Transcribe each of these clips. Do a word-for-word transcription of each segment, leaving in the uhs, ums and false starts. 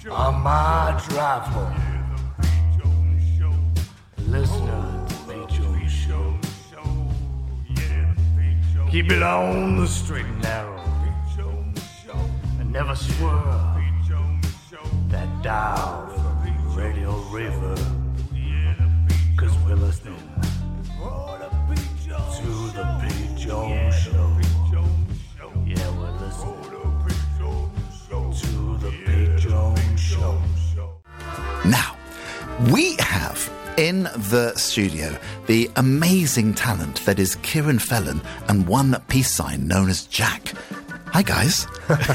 On my drive home, listening to the Pete Jones Show. Keep it on the straight and narrow, and never swerve that dial from Radio River, cause we're listening to the Pete Jones Show. Yeah, we're listening to the Pete Jones Show. Now, we have in the studio the amazing talent that is Kieran Felon and one peace sign known as Jack. Hi, guys.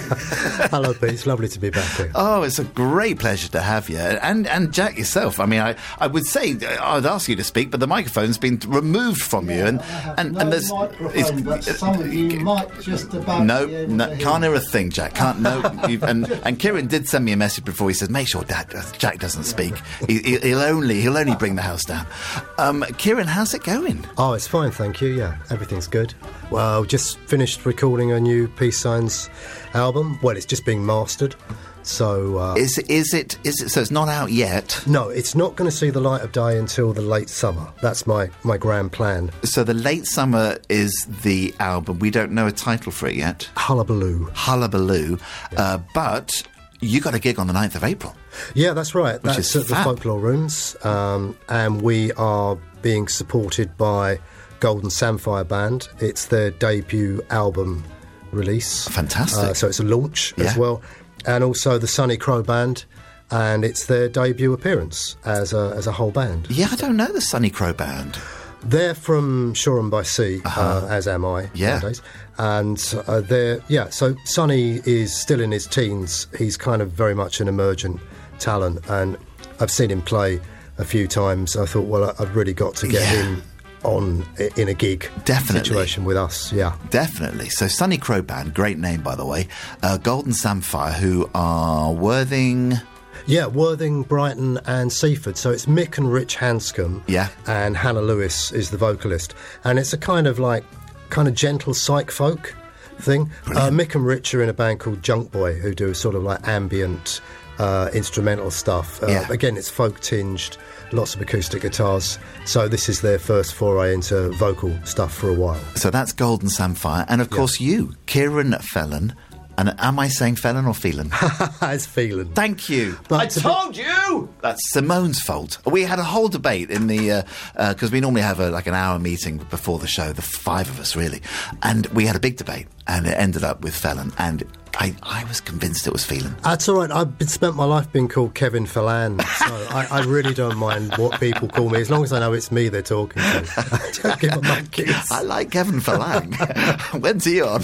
Hello, Pete. It's lovely to be back here. Oh, it's a great pleasure to have you. And and Jack yourself. I mean, I, I would say I'd ask you to speak, but the microphone's been removed from yeah, you. And, I have and, no and there's. microphone, but some of you might just about No, be able no, to can't hear. hear a thing, Jack. Can't, no. you've- and, and Kieran did send me a message before. He says, make sure Dad, uh, Jack doesn't speak. He, he- he'll only he'll only bring the house down. Um, Kieran, how's it going? Oh, it's fine, thank you. Yeah, everything's good. Well, just finished recording a new Peace Signs album. Well, it's just being mastered. So, uh, Is is it is it so? It's not out yet. no, it's not going to see the light of day until the late summer. That's my, my grand plan. So the late summer is the album. We don't know a title for it yet. Hullabaloo. Hullabaloo. Uh, but you got a gig on the ninth of April. Yeah, that's right. Which That's is at the fab. Folklore Rooms. Um, and we are being supported by Golden Samphire Band. It's their debut album release. Fantastic. Uh, so it's a launch Yeah. as well. And also the Sunny Crow Band. And it's their debut appearance as a, as a whole band. Yeah, I don't know the Sunny Crow Band. They're from Shoreham by Sea, uh, as am I Yeah. nowadays. And uh, they're, yeah, so Sonny is still in his teens. He's kind of very much an emergent talent. And I've seen him play a few times. I thought, well, I've really got to get Yeah. him on i- in a gig Definitely. situation with us, yeah. Definitely. So Sunny Crow Band, great name by the way. Uh, Golden Samphire, who are Worthing. Yeah, Worthing, Brighton and Seaford. So it's Mick and Rich Hanscom. Yeah. And Hannah Lewis is the vocalist. And it's a kind of like, kind of gentle psych folk thing. Uh, Mick and Rich are in a band called Junk Boy, who do sort of like ambient uh, instrumental stuff. Uh, Yeah. Again, it's folk tinged, lots of acoustic guitars. So this is their first foray into vocal stuff for a while. So that's Golden Samphire. And of course you, Kieran Felon. And am I saying Felon or Phelan? It's feeling. Thank you. But I to be- told you! That's Simone's fault. We had a whole debate in the... Because uh, uh, we normally have a, like an hour meeting before the show, the five of us, really. And we had a big debate, and it ended up with Felon. And I, I was convinced it was Phelan. That's all right. I've been, spent my life being called Kevin Phelan, so I, I really don't mind what people call me, as long as I know it's me they're talking to. I don't give a monkeys. I like Kevin Phelan. When's he on?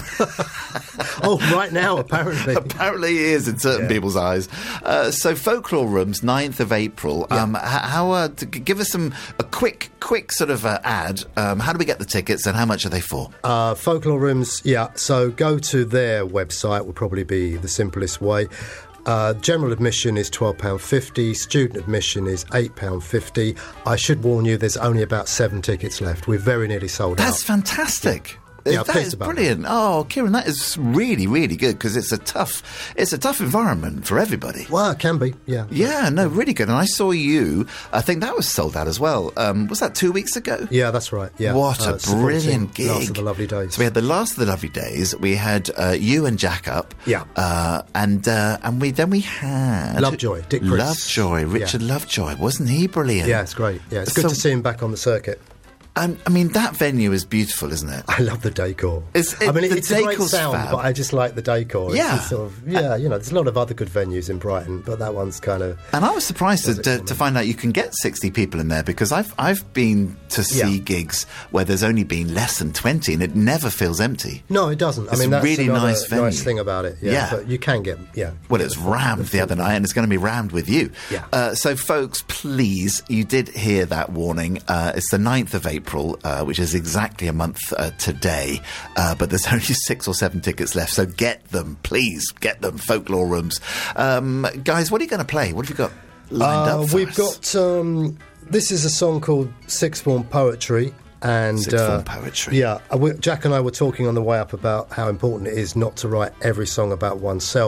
Oh, right now, apparently. Apparently he is in certain Yeah. people's eyes. Uh, so Folklore Rooms, ninth of April. Um, h- how? Uh, to g- give us some a quick, quick sort of uh, ad. Um, how do we get the tickets, and how much are they for? Uh, Folklore Rooms, yeah, so go to their website, would probably be the simplest way. Uh, general admission is twelve pounds fifty, student admission is eight pounds fifty. I should warn you, there's only about seven tickets left. We're very nearly sold That's out. fantastic. Yeah, that pleased is about brilliant. Oh, Kieran, that is really, really good because it's a tough, it's a tough environment for everybody. Well, it can be, yeah. Yeah, no, really good. And I saw you. I think that was sold out as well. Um, was that two weeks ago? Yeah, that's right, yeah. What a Uh, supporting brilliant gig! Last of the Lovely Days. So we had the last of the lovely days. We had uh, you and Jack up. Yeah. Uh, and uh, and we then we had Lovejoy, Dick Priest. Lovejoy, Richard Lovejoy. Wasn't he brilliant? Yeah, it's great. Yeah, it's good So- to see him back on the circuit. Um, I mean, that venue is beautiful, isn't it? I love the decor. It's- it- I mean, the it's a great decor's sound, fab. but I just like the decor. It's Yeah. just sort of, yeah, you know, there's a lot of other good venues in Brighton, but that one's kind of... And I was surprised to, Was it to, for to me? find out you can get sixty people in there because I've I've been to see Yeah. gigs where there's only been less than twenty and it never feels empty. No, it doesn't. I It's mean, that's really another nice venue. nice thing about it. Yeah, Yeah. But you can get, yeah. Well, it was rammed the other night, and it's going to be rammed with you. Yeah. Uh, so, folks, please, you did hear that warning. Uh, it's the ninth of April, uh, which is exactly a month uh, today, uh, but there's only six or seven tickets left, so get them, please, get them. Folklore Rooms. Um, guys, what are you going to play? What have you got lined Uh, up for we've us? got, um, this is a song called Sixth Form Poetry. And Sixth Form uh, Poetry. Yeah, uh, we, Jack and I were talking on the way up about how important it is not to write every song about oneself.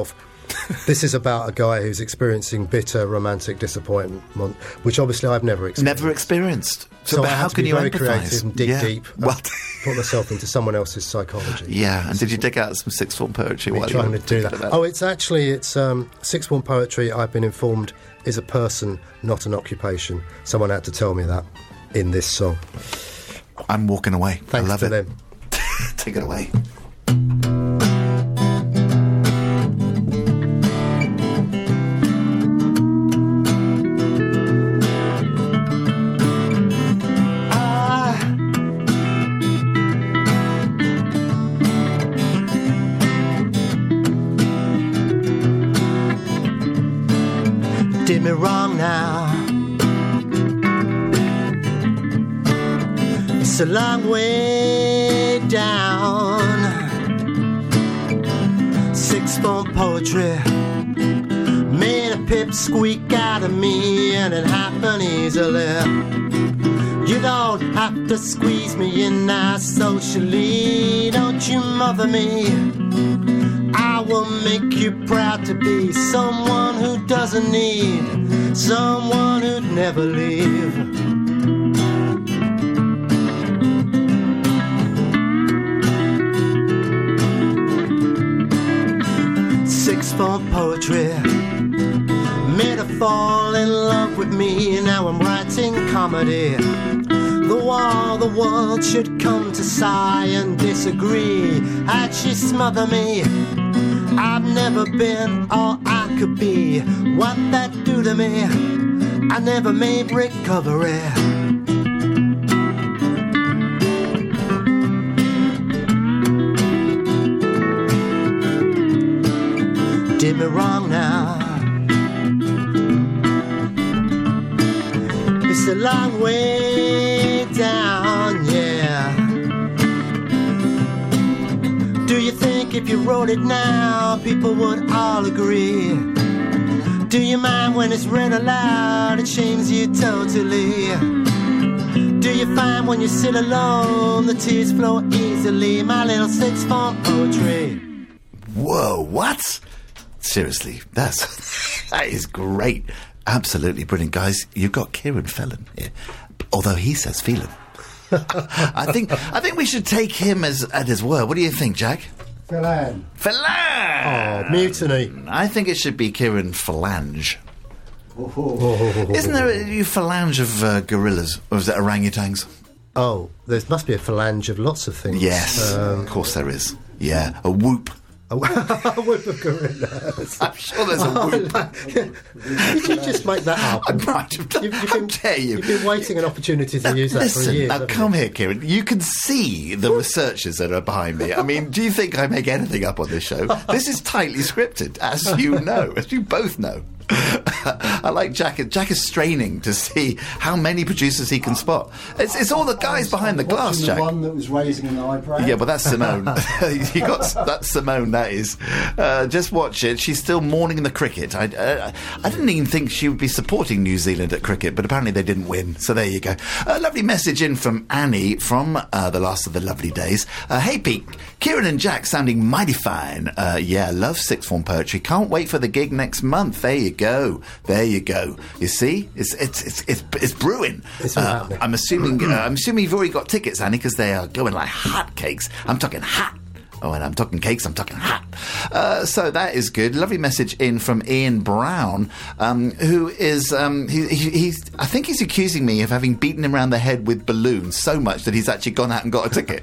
This is about a guy who's experiencing bitter romantic disappointment, which obviously I've never experienced. Never experienced. So, So but I how had to can be you very empathise? creative and dig Yeah. deep. and Well, put myself into someone else's psychology. yeah. And did you dig out some sixth form poetry? Me while you trying were to do thinking that. about Oh, it? it's actually it's um, sixth form poetry. I've been informed is a person, not an occupation. Someone had to tell me that in this song. I'm walking away. Thanks I love to it. them. Take it away. Did me wrong now. It's a long way down. Sixth form poetry made a pipsqueak out of me, and it happened easily. You don't have to squeeze me in now socially. Don't you mother me. I will make you proud to be someone who doesn't need someone who'd never leave. Sixth form poetry made her fall in love with me. Now I'm writing comedy. The wall, the world should come to sigh and disagree. Had she smother me? I've never been all I could be. What that do to me? I never made recovery. Did me wrong now. It's a long way down, yeah. Do you think if you wrote it now, people would all agree? Do you mind when it's read aloud, it shames you totally? Do you find when you sit alone, the tears flow easily? My little sixth form poetry. Whoa, what? Seriously, that's that is great. Absolutely brilliant. Guys, you've got Kieran Phelan here. Although he says Phelan. I think I think we should take him as at his word. What do you think, Jack? Phelan. Phelan! Oh, mutiny. I think it should be Kieran Phalange. Oh. Isn't there a new phalange of uh, gorillas? Or is it orangutans? Oh, there must be a phalange of lots of things. Yes, Um, of course there is. Yeah, a whoop. a whip of gorillas. I'm sure there's a whoop. Did you just make that up? I might have done. How dare you? You've been waiting an opportunity to Now, use that listen, for years. now haven't come you? here, Kieran. You can see the researchers that are behind me. I mean, do you think I make anything up on this show? This is tightly scripted, as you know, as you both know. I like Jack. Jack is straining to see how many producers he can spot. It's, it's all the guys behind the glass, Watching Jack. The one that was raising an eyebrow. Yeah, but that's Simone. you got that's Simone. That is. Uh, just watch it. She's still mourning the cricket. I, uh, I didn't even think she would be supporting New Zealand at cricket, but apparently they didn't win. So there you go. A lovely message in from Annie from uh, the last of the lovely days. Uh, hey Pete, Kieran and Jack sounding mighty fine. Uh, yeah, love sixth form poetry. Can't wait for the gig next month. There you go. There you go. You see, it's it's it's it's, it's brewing. It's all uh, happening. I'm assuming. Uh, I'm assuming you've already got tickets, Annie, because they are going like hotcakes. I'm talking hot. Oh, and I'm talking cakes, I'm talking hot. Uh, so that is good. Lovely message in from Ian Brown, um, who is, um, he, he, he's, I think he's accusing me of having beaten him around the head with balloons so much that he's actually gone out and got a ticket.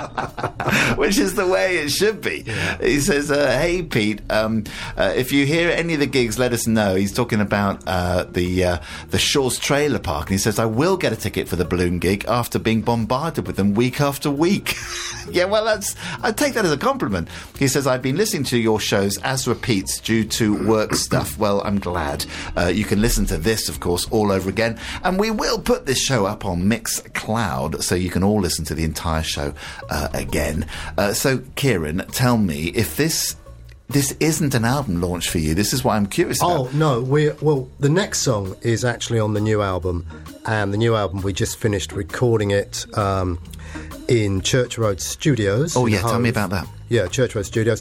Which is the way it should be. Yeah. He says, uh, hey, Pete, um, uh, if you hear any of the gigs, let us know. He's talking about uh, the uh, the Shaw's Trailer Park, and he says, I will get a ticket for the balloon gig after being bombarded with them week after week. Yeah, well, that's, I take that as a compliment. He says, I've been listening to your shows as repeats due to work stuff. Well, I'm glad. Uh, you can listen to this, of course, all over again. And we will put this show up on Mixcloud, so you can all listen to the entire show uh, again. Uh, so, Kieran, tell me, if this this isn't an album launch for you, this is what I'm curious about. Oh, no, we well, the next song is actually on the new album, and the new album, we just finished recording it um, in Church Road Studios. Oh, in yeah, tell Hove. me about that. Yeah, Church Road Studios.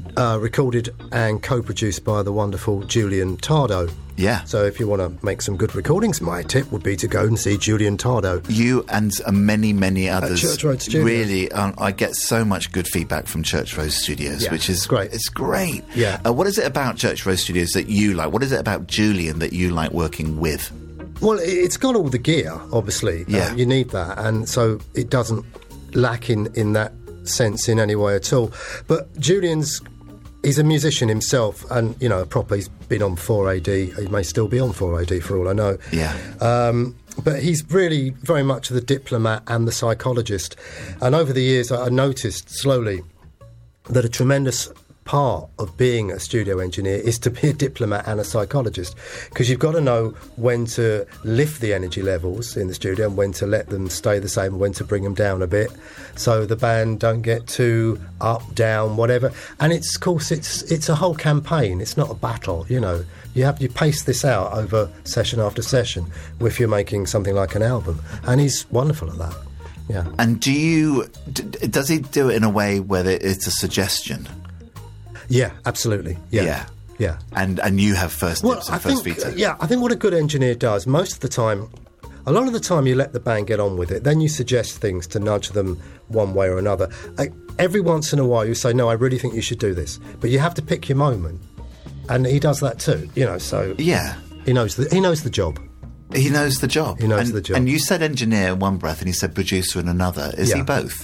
uh, recorded and co-produced by the wonderful Julian Tardo. Yeah. So if you want to make some good recordings, my tip would be to go and see Julian Tardo. You and uh, many, many others. Church Road Studios. Really, um, I get so much good feedback from Church Road Studios, Yeah, which is it's great. It's great. Yeah. Uh, what is it about Church Road Studios that you like? What is it about Julian that you like working with? Well, it- it's got all the gear, obviously. Yeah. Uh, you need that, and so it doesn't lack in, in that sense in any way at all. But Julian's... He's a musician himself, and, you know, proper, he's been on four A D. He may still be on four A D for all I know. Yeah. Um, but he's really very much the diplomat and the psychologist. And over the years, I I noticed slowly that a tremendous part of being a studio engineer is to be a diplomat and a psychologist, because you've got to know when to lift the energy levels in the studio and when to let them stay the same, when to bring them down a bit, so the band don't get too up, down, whatever. And it's, of course, it's it's a whole campaign. It's not a battle, you know. You have you pace this out over session after session if you're making something like an album. And he's wonderful at that. Yeah. And do you... D- does he do it in a way where it's a suggestion? Yeah, absolutely. Yeah. Yeah. Yeah. And and you have first Well, dibs I and first think, veto? yeah, I think what a good engineer does, most of the time, a lot of the time you let the band get on with it, then you suggest things to nudge them one way or another. Like, every once in a while you say, no, I really think you should do this. But you have to pick your moment. And he does that too, you know, so Yeah. he knows the, he knows the job. He knows the job. He knows and, the job. And you said engineer in one breath and he said producer in another. Is he Yeah. both?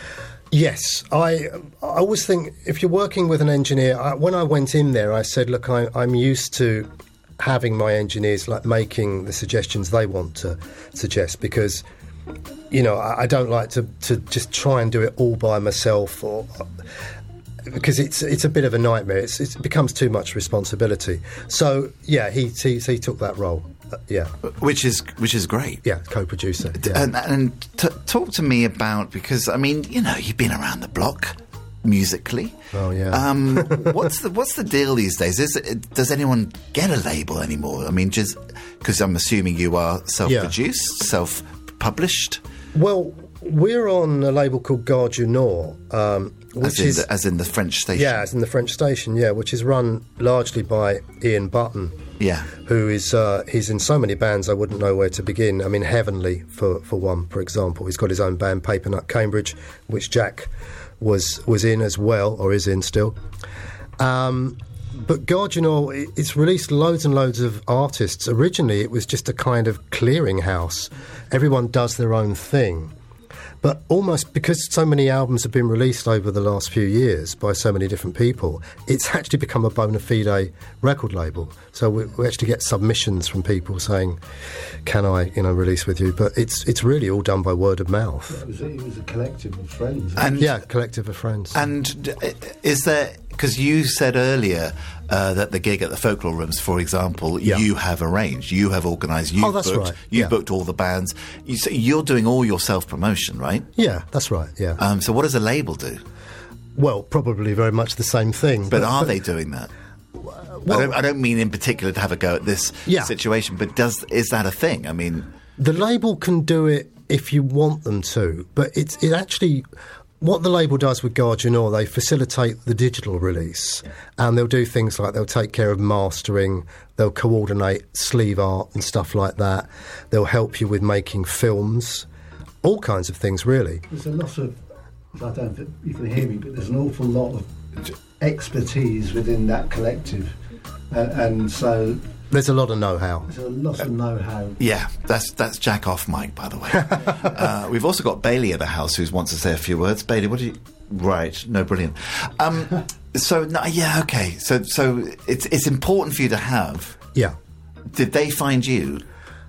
Yes, I I always think if you're working with an engineer, I, when I went in there, I said, look, I, I'm used to having my engineers like making the suggestions they want to suggest, because, you know, I, I don't like to, to just try and do it all by myself, or because it's it's a bit of a nightmare. It's, it becomes too much responsibility. So yeah, he he, he took that role. Uh, yeah, Which is which is great. yeah, co-producer. Yeah. And, and t- talk to me about, because I mean, you know, you've been around the block musically. Oh, yeah. Um, what's the what's the deal these days? Is it, does anyone get a label anymore? I mean, just because I'm assuming you are self-produced, self-published, Well, we're on a label called Gare du Nord, um, which as in, is the, as in the French station. yeah, it's in the French station, yeah, which is run largely by Ian Button, Yeah. who is uh, he's in so many bands I wouldn't know where to begin. I mean, Heavenly for for one, for example. He's got his own band, Paper Nut Cambridge, which Jack was was in as well, or is in still. Um, but Gare du Nord, it- it's released loads and loads of artists. Originally, it was just a kind of clearinghouse. Everyone does their own thing. But almost because so many albums have been released over the last few years by so many different people, it's actually become a bona fide record label. So we, we actually get submissions from people saying, "Can I, you know, release with you?" But it's it's really all done by word of mouth. It was, it was a collective of friends. And Yeah, collective of friends. And d- is there, because you said earlier uh, that the gig at the Folklore Rooms, for example, Yeah. you have arranged, you have organised, you've Oh, that's booked, right, you've yeah. booked all the bands. You, so you're doing all your self-promotion, right? Yeah, that's right. Yeah. Um, so what does a label do? well, probably very much the same thing. But are they doing that? I, don't, I don't mean in particular to have a go at this Yeah. situation, but does is that a thing? I mean, The label can do it if you want them to, but it's it actually what the label does with Gare du Nord, they facilitate the digital release, and they'll do things like they'll take care of mastering, they'll coordinate sleeve art and stuff like that. They'll help you with making films, all kinds of things, really. There's a lot of, I don't know if you can hear me, but there's an awful lot of expertise within that collective. And, and so There's a lot of know-how. there's a lot of know-how. yeah, that's that's Jack off mic, by the way. uh, we've also got Bailey at the house who wants to say a few words. Bailey, what do you? Right, no, brilliant. Um, so no, yeah, okay. So so it's it's important for you to have. Yeah. Did they find you?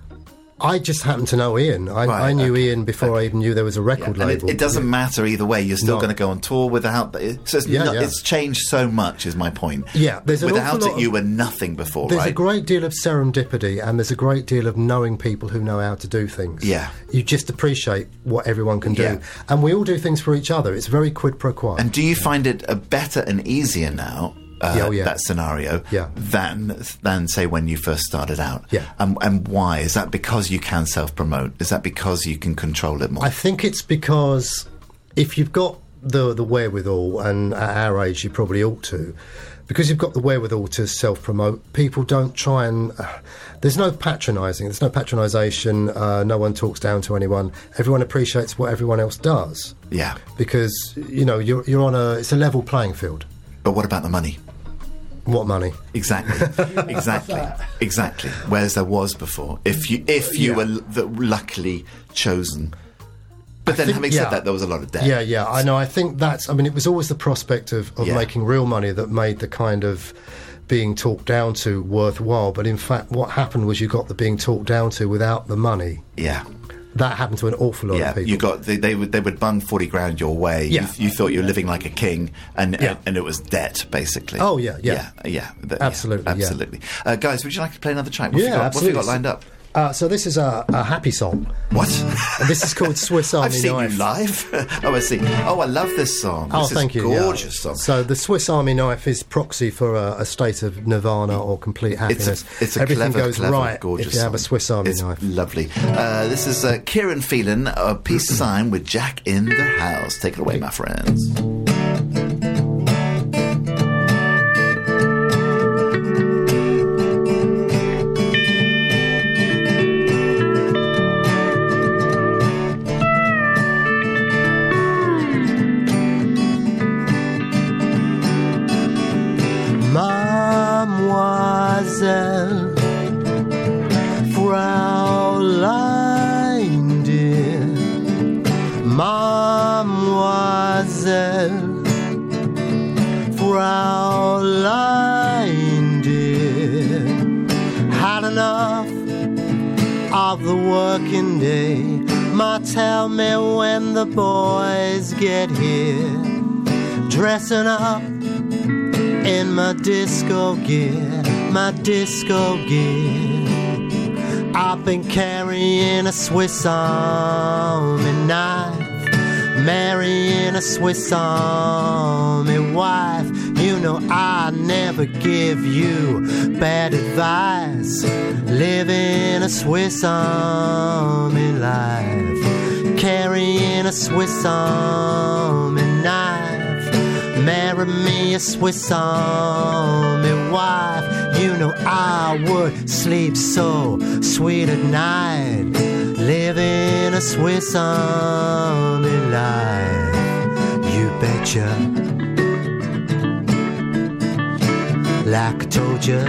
I just happened to know Ian. I, Right, I knew okay. Ian before I even knew there was a record And it, label. it doesn't matter either way. You're still No. going to go on tour without. So it's, Yeah, not, yeah. it's changed so much. Is my point. Yeah, there's an without awful it, lot you of- were nothing before, There's right? a great deal of serendipity, and there's a great deal of knowing people who know how to do things. Yeah. You just appreciate what everyone can do. Yeah. And we all do things for each other. It's very quid pro quo. And do you find it uh, better and easier now? Uh, Yeah, oh, yeah. That scenario, Yeah. than than say when you first started out, Yeah. and, and why is that? Because you can self promote? Is that because you can control it more? I think it's because if you've got the the wherewithal, and at our age you probably ought to, because you've got the wherewithal to self-promote. People don't try and... Uh, there's no patronising, there's no patronisation, uh, no one talks down to anyone. Everyone appreciates what everyone else does. Yeah. Because, you know, you're, you're on a... It's a level playing field. But what about the money? What money? Exactly, exactly, exactly. Whereas there was before, if you if you Yeah. were l- the, luckily chosen. But then, think- having yeah. said that, there was a lot of debt. Yeah, yeah, I know. I think that's... I mean, it was always the prospect of, of Yeah. making real money that made the kind of being talked down to worthwhile. But in fact, what happened was you got the being talked down to without the money. Yeah, That happened to an awful lot yeah. of people. You got they, they would they would bung forty grand your way. Yeah. You, you thought you were living like a king, and Yeah. and, and it was debt basically. Oh, yeah, yeah. yeah, yeah. Th- Absolutely, yeah, yeah. absolutely. Uh, guys, would you like to play another track? What have Yeah, you got, absolutely. What have you got lined up? Uh, so this is a, a happy song. What? And this is called Swiss Army I've seen Knife. you live. Oh, I see. Oh, I love this song. Oh, this thank is you. yeah. Gorgeous song. So the Swiss Army knife is proxy for a, a state of nirvana or complete It's a, happiness. it's a Everything clever, goes clever, right gorgeous if you have a song. Swiss Army it's knife. lovely. Uh, this is uh, Kieran Phelan, uh, Peace Sign with Jack in the House. Take it away, my friends. Mademoiselle, Fraulein dear, Mademoiselle, Fraulein dear, had enough of the working day. Ma, tell me when the boys get here, dressing up in my disco gear, my disco gear. I've been carrying a Swiss Army knife, marrying a Swiss Army wife. You know I never give you bad advice, living a Swiss Army life, carrying a Swiss Army knife. Marry me a Swiss Army wife. You know I would sleep so sweet at night, living a Swiss Army life. You betcha. Like I told you,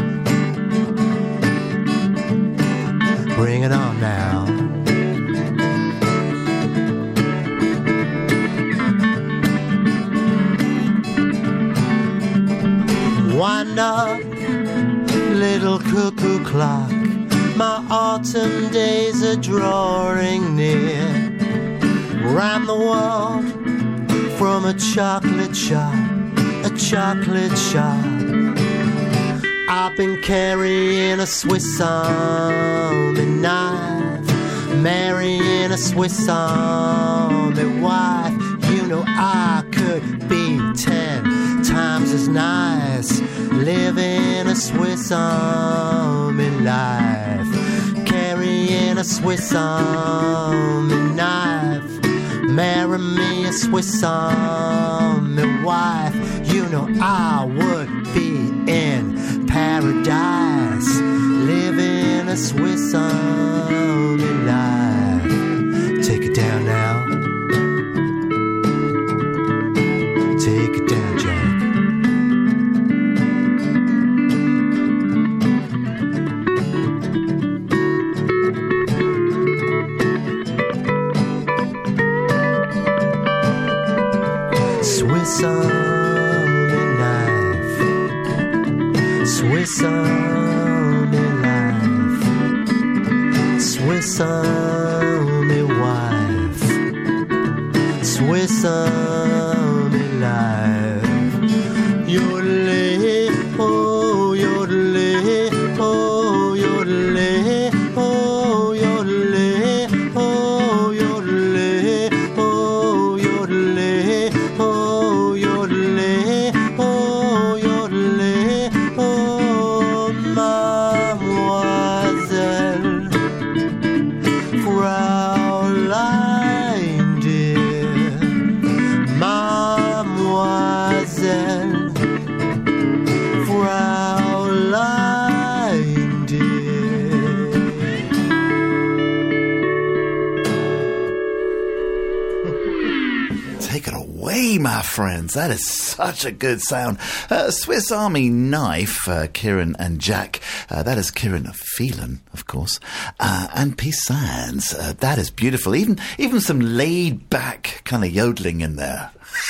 bring it on now. Wind up, little cuckoo clock. My autumn days are drawing near. Round the world, from a chocolate shop, a chocolate shop. I've been carrying a Swiss Army knife, marrying a Swiss Army wife. You know I could be ten times as nice, living a Swiss Army life, carrying a Swiss Army knife. Marry me a Swiss Army wife. You know I would be in paradise, living a Swiss Army life. Take it down now. Take it down, Jack. Swiss Army knife, Swiss Army life, Swiss Army wife, Swiss Army life. Yodelay, oh yodelay, oh yodelay, oh yodelay, oh yodelay, oh yodelay, oh yodelay, oh yodelay, oh mademoiselle, Gee, my friends, that is such a good sound. Uh, Swiss Army Knife, uh, Kieran and Jack. Uh, that is Kieran Phelan, of course. Uh, and Peace Signs. Uh, that is beautiful. Even even some laid-back kind of yodeling in there.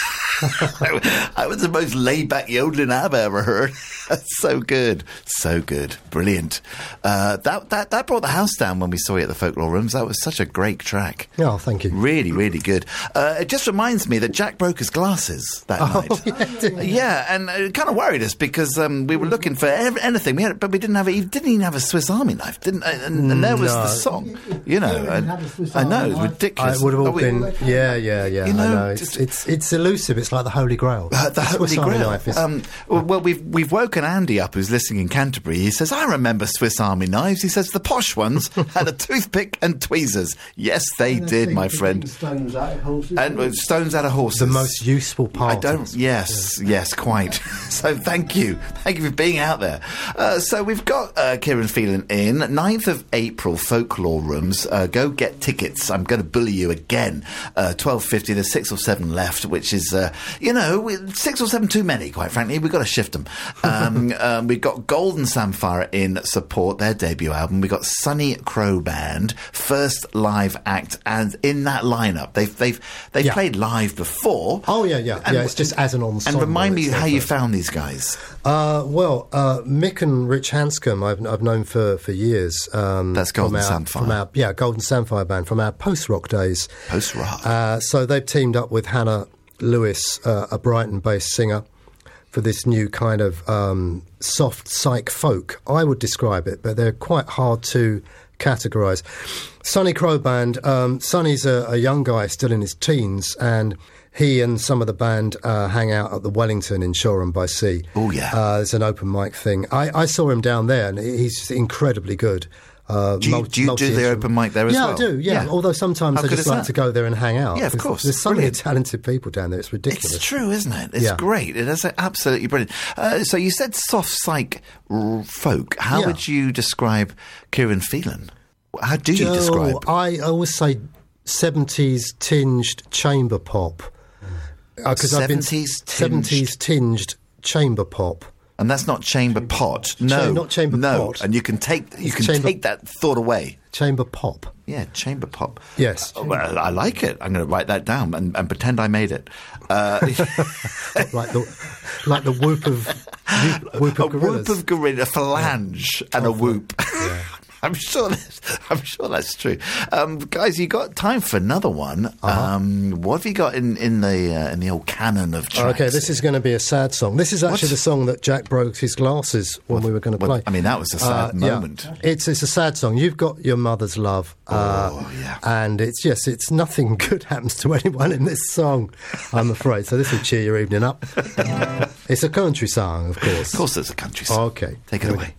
I was the most laid-back yodeling I've ever heard. So good, so good, brilliant. Uh, that that that brought the house down when we saw you at the Folklore Rooms. That was such a great track. Oh, thank you. Really, really good. Uh, it just reminds me that Jack broke his glasses that Oh, night. yeah, Yeah, and it kind of worried us because um, we were looking for ev- anything, we had, but we didn't have. A, he didn't even have a Swiss Army knife, didn't? And, and there was No. the song, you know. Yeah, and- have a Swiss I know Army it was knife. ridiculous. It would have all Oh, we- been, yeah, yeah, yeah. You know, I know. It's, just- it's it's elusive. It's like the Holy Grail. Uh, the Swiss Holy Army Grail. knife is- Um, well, well, we've we've woken Andy up, who's listening in Canterbury. He says, "I remember Swiss Army knives." He says, "The posh ones had a toothpick and tweezers." Yes, they And I did, think my the friend. Stones out of horses. And uh, stones out of horses. the most useful part. I of don't. it. Yes, yes, quite. So thank you, thank you for being out there. Uh, so we've got uh, Kieran Phelan in ninth of April, Folklore Rooms. Uh, go get tickets. I'm going to bully you again. Uh, Twelve fifty. There's six or seven left, which is uh, you know we- six or seven too many. Quite frankly, we've got to shift them. Um, um, we've got Golden Samphire in support their debut album. We've got Sunny Crow Band, first live act, and in that lineup, they've they've they've Yeah. played live before. Oh yeah, yeah, And- yeah. It's just as an ensemble. And remind me it's their how you first. found these guys. Uh, well, uh, Mick and Rich Hanscom, I've, I've known for, for years. Um, That's Golden from our, Samphire. From our, yeah, Golden Samphire band, from our post-rock days. Post-rock. Uh, so they've teamed up with Hannah Lewis, uh, a Brighton-based singer, for this new kind of um, soft psych folk. I would describe it, but they're quite hard to categorise. Sonny Crow Band, um, Sonny's a, a young guy still in his teens, and he and some of the band uh, hang out at the Wellington in Shoreham by Sea. Oh, yeah. Uh, it's an open mic thing. I, I saw him down there, and he's incredibly good. Uh, Do you- multi- do you do the multi-instrument- open mic there as yeah, well? I do, yeah. Yeah. Although sometimes How I good just is like that? to go there and hang out. Yeah, of There's- course. There's so Brilliant. many talented people down there. It's ridiculous. It's true, isn't it? It's Yeah. great. It is absolutely brilliant. Uh, so you said soft psych r- folk. How Yeah. would you describe Kieran Phelan? How do you Joe, describe? I always say seventies tinged chamber pop. Because I've been seventies tinged. seventies tinged chamber pop. And that's not chamber pot. No, not chamber no. pot. And you can take you It's can chamber- take that thought away. Chamber pop. Yeah, chamber pop. Yes. Oh, well, I like it. I'm going to write that down and, and pretend I made it. Uh, like the like the whoop of whoop, whoop a of gorillas. whoop of gorilla, a phalange, and a whoop. I'm sure that's, I'm sure that's true. Um, guys, you got time for another one. Uh-huh. Um, what have you got in, in the uh, in the old canon of tracks? Okay, this is going to be a sad song. This is actually What? the song that Jack broke his glasses when we were going to Well, play. I mean, that was a sad Uh, yeah. moment. It's it's a sad song. You've got your mother's love. Uh, Oh, yeah. And it's, yes, it's nothing good happens to anyone in this song, I'm afraid. So this will cheer your evening up. It's a country song, of course. Of course, there's a country song. Okay. Take it away.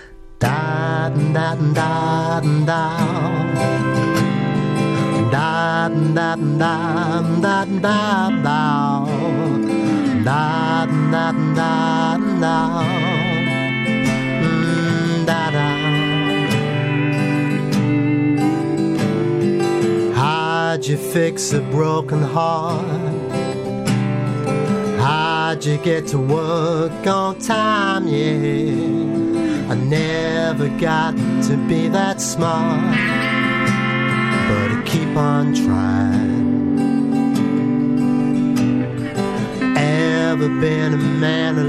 Da da da da da da da da da da da da da da da da. How'd you fix a broken heart? How'd you get to work on time? Yeah. I never got to be that smart, but I keep on trying. Ever been a man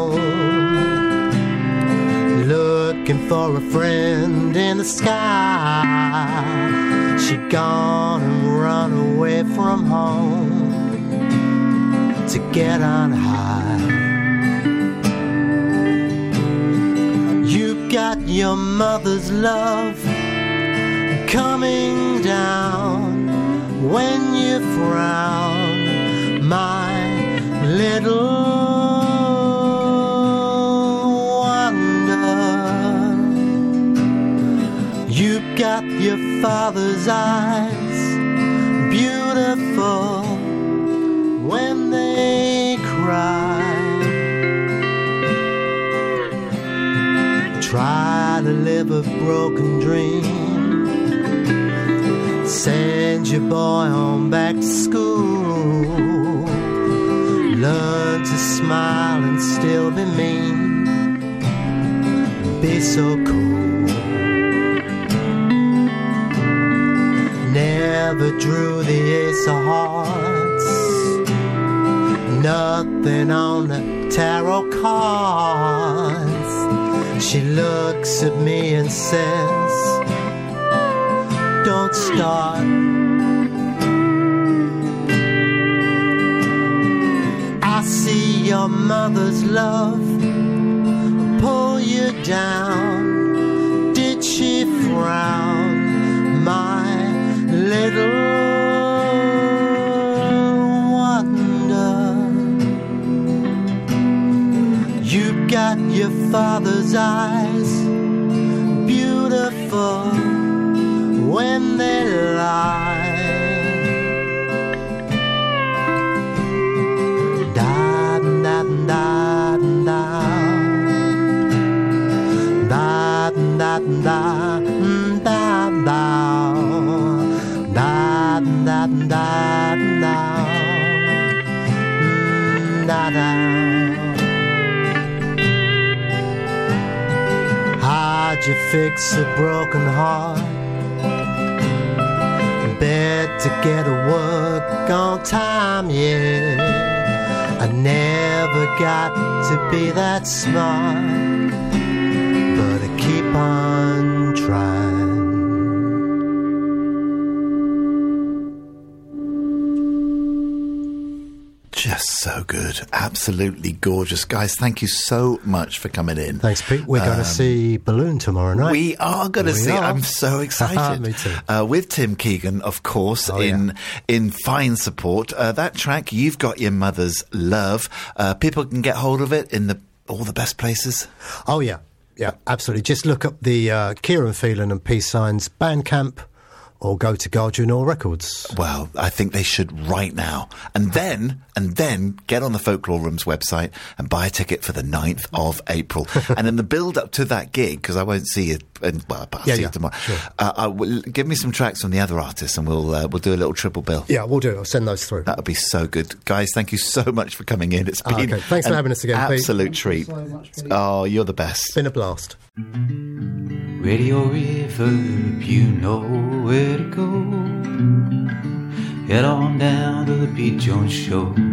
alone, looking for a friend in the sky? She gone and run away from home to get on high. Got your mother's love coming down when you frown, my little wonder. You've got your father's eyes, beautiful when they cry. Try to live a broken dream, send your boy home back to school. learn to smile and still be mean, be so cool. Never drew the ace of hearts, nothing on the tarot cards. She looks at me and says, don't start. I see your mother's love pull you down. Did she frown, my little wonder? You got your father's eyes, beautiful when they lie. Da da da da da da da da da da da da da. How'd you fix a broken heart? Bet to get a work on time, yeah. I never got to be that smart, but I keep on trying. Just so good. Absolutely gorgeous. Guys, thank you so much for coming in. Thanks, Pete. We're going Um, to see Balloon tomorrow night. We are going to We see. are. I'm so excited. Me too. Uh, with Tim Keegan, of course, Oh, in yeah. in fine support. Uh, that track, You've Got Your Mother's Love. Uh, people can get hold of it in the all the best places. Oh, yeah. Yeah, absolutely. Just look up the uh, Kieran Phelan and Peace Signs Bandcamp or go to Guardian Records. Well, I think they should right now. And then, and then get on the Folklore Room's website and buy a ticket for the ninth of April. And in the build-up to that gig, because I won't see you, and, well, I'll Yeah, see yeah, you tomorrow, sure. uh, I will, give me some tracks from the other artists and we'll uh, we'll do a little triple bill. Yeah, we'll do it. I'll send those through. That would be so good. Guys, thank you so much for coming in. It's Ah, been okay. Thanks for an having us again, Pete. absolute treat. so much, Pete. Oh, you're the best. It's been a blast. Radio Reverb, you know where to go. Head on down to the Pete Jones Show.